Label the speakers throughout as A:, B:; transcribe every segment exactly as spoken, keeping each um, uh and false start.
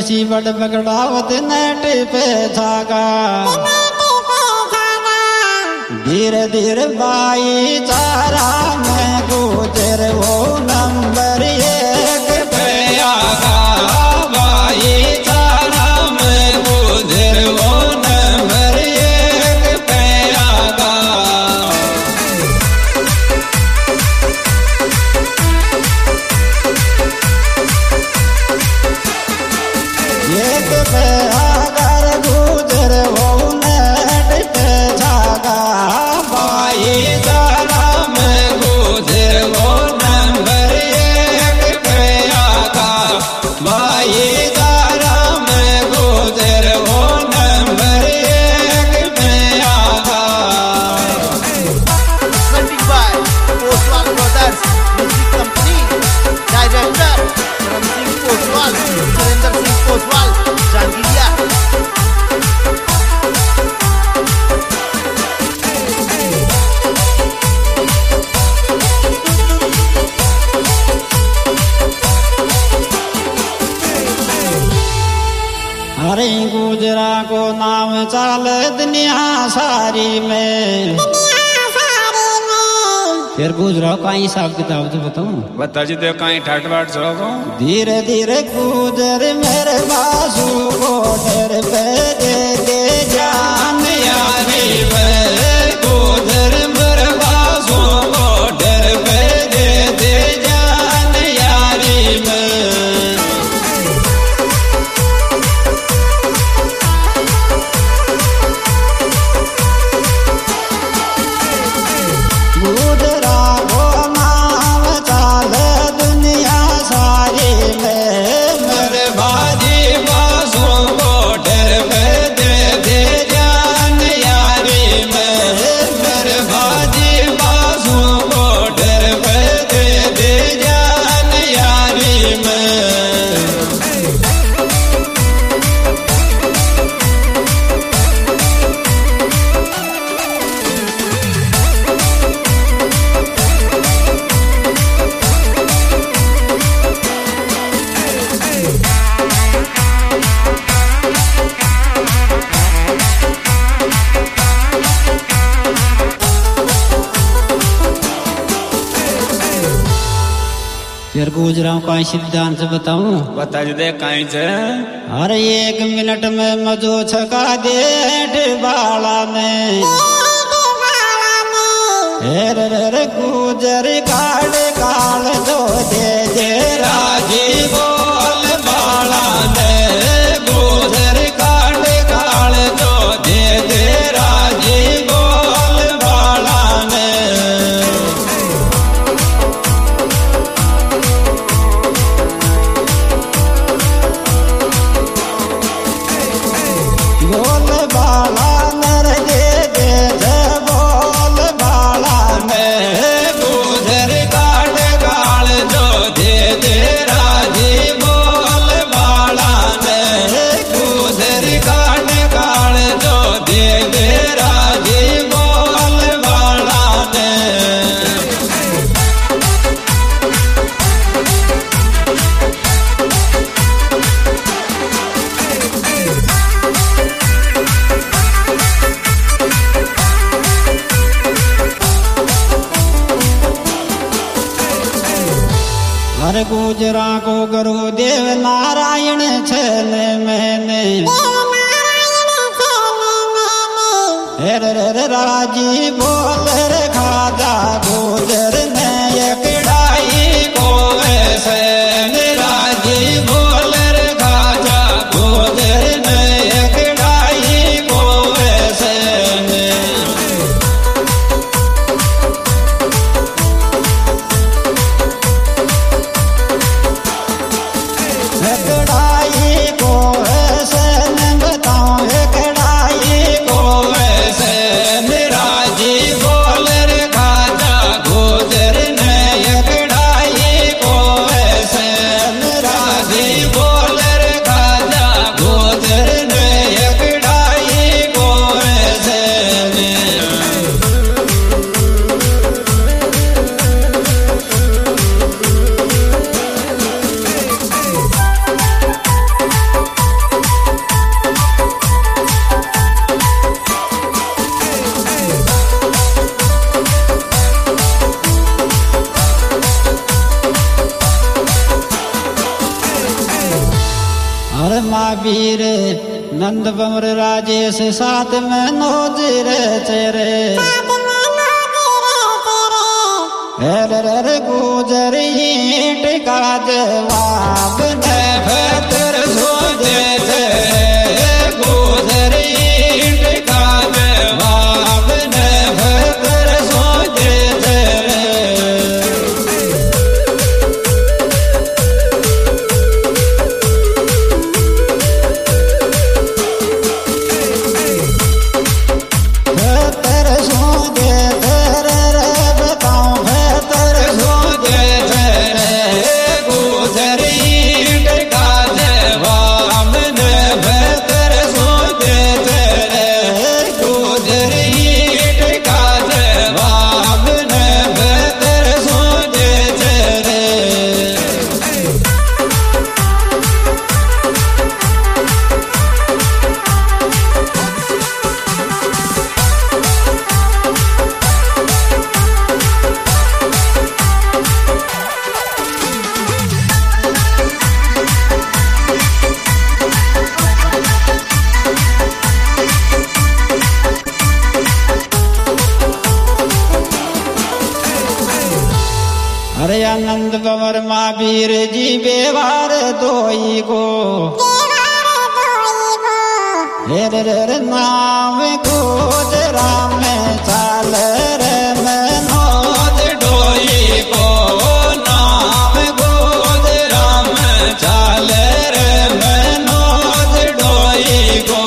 A: सी बड़ बगड़ावत नेट पे जागा। धीरे धीरे भाई चारा में गुजर वो नंबर एक पे आगा। भाई चारा में गुजर वो नंबर एक पे आगा। एक पे आगर गुजर वो नेट पे जागा। भाई चारा में गुजर वो नंबर एक पे आगा। भाई चारा में गुजर वो नंबर एक पे आगा।
B: Presented by Postwal Brothers Music Company. Director Karan Singh Postwal, Surinder Singh Postwal, Jangiria.
A: अरे गुजरा को नाम चाल दुनिया सारी में। फिर गुजरा का हिसाब किताब तो बताऊं।
C: बता जी तो कहीं ठाट बाट चलो।
A: धीरे धीरे गुजर मेरे बासु को डर पे दे दे जान यारी में। गुजर मेरे बासु को डर पे दे दे जान यारी में। गुजरा को नाम चाल दुनिया सारी में। मेरे भाजी बासों को डर पे दे दे जान यारी में। मेरे भाजी बासों को डर पे दे दे जान यारी में। फिर गुजराओं का सिद्धांत बताऊं।
C: बता जी दे कहीं से।
A: अरे एक मिनट में मजो छका डेढ़ बाला में। हेर रे गुजर काल काल दो दे दे राजी बोल बाला ने। गुजर काल काल दो दे दे राजी बोल बाला ने। बोल बाला नर दे दे दे बोल बाला ने। गुजर काट काल जो दे दे राजी बोल बाला ने। गुजर काट काल जो दे दे राजी बोल बाला ने। हर गुजरा को गुरुदेव नारायण छल मैंने। हेर रे राजी बोल रे खाजा गुजर ने एकड़ाई को ऐसे। राजी बोल रे खाजा गुजर ने एकड़ाई को ऐसे। एकड़ाई को ऐसे न बताऊं। एकड़ाई को ऐसे राजी बोल रे खाजा गुजर महावीर नंद बमर राजेश साथ में नोज रे चेरे हेर रे गुजर ईंट का जवाब ने भतर सोजे थे गुजर ईंट का जवाब ने भतर सोजे थे अरे आनंद बमर महावीर जी बेवार दोई को हेर रे नाम गोद राम चाल रे मनोज डोई को नाम गोद राम चाल रे मनोज डोई को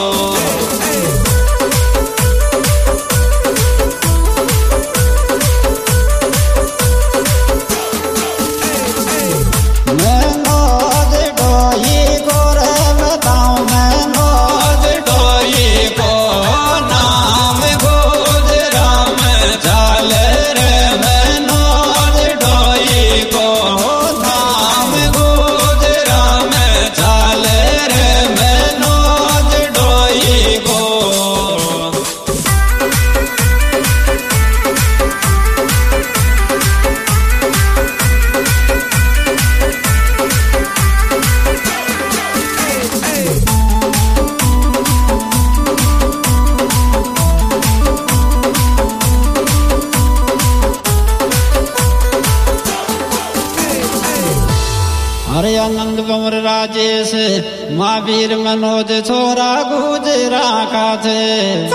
A: अरे आनंद बमर राजेश महावीर मनोज छोरा गुजरा का थे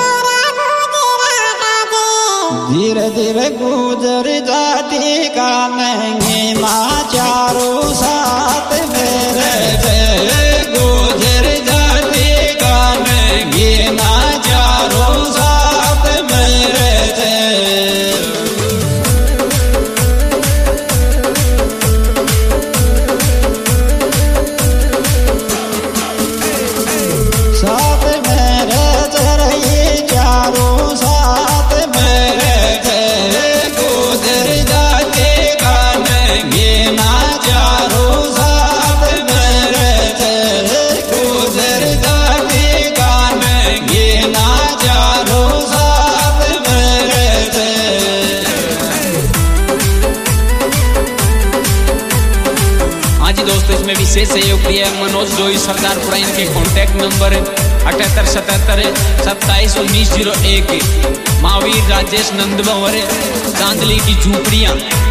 A: धीरे धीरे गुजर जाती का नहीं ना चारों साथ मेरे थे गुजर जाती का नहीं ना चारों साथ मेरे थे साथ मेरे तेरे चारों साथ मेरे थे गुजर जाते गाने गिना चारों साथ मेरे थे गुजर जाते गाने गिना चारों साथ मेरे थे।
C: हाँ जी दोस्तों, इसमें विशेष सहयोग दिया है मनोज डोई सरदारपुरा। इनके कॉन्टैक्ट नंबर अठहत्तर सतहत्तर सत्ताईस उन्नीस जीरो एक। महावीर राजेश नंद बंवर चांदली की झूपड़ियाँ।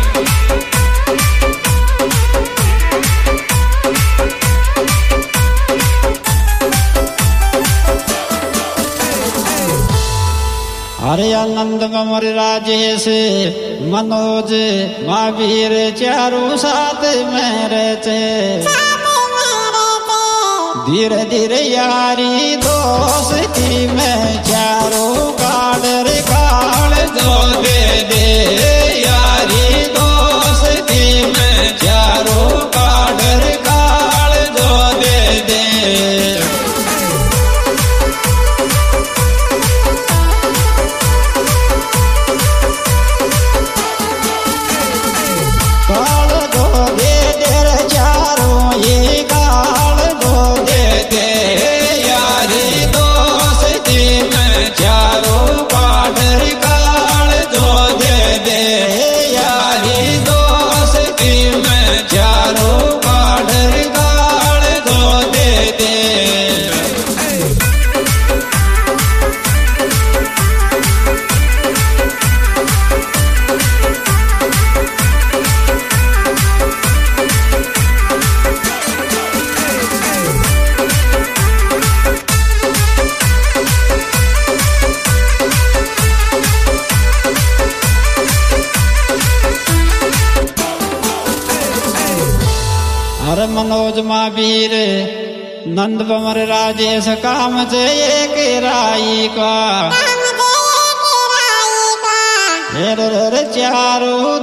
A: अरे आनंद बमर राजेश मनोज महावीर चारों साथ मेरे थे धीरे धीरे यारी दोस्ती में चारों काड़ काड़ दो दे दे यारी दोस्ती में चारों काड़ काड़ दो दे दे। काल दो दे दे चारों ये काल दो दे दे यारी दोस्ती में मनोज महावीर नंद बमर राजेश काम से एक राई का हेर चारू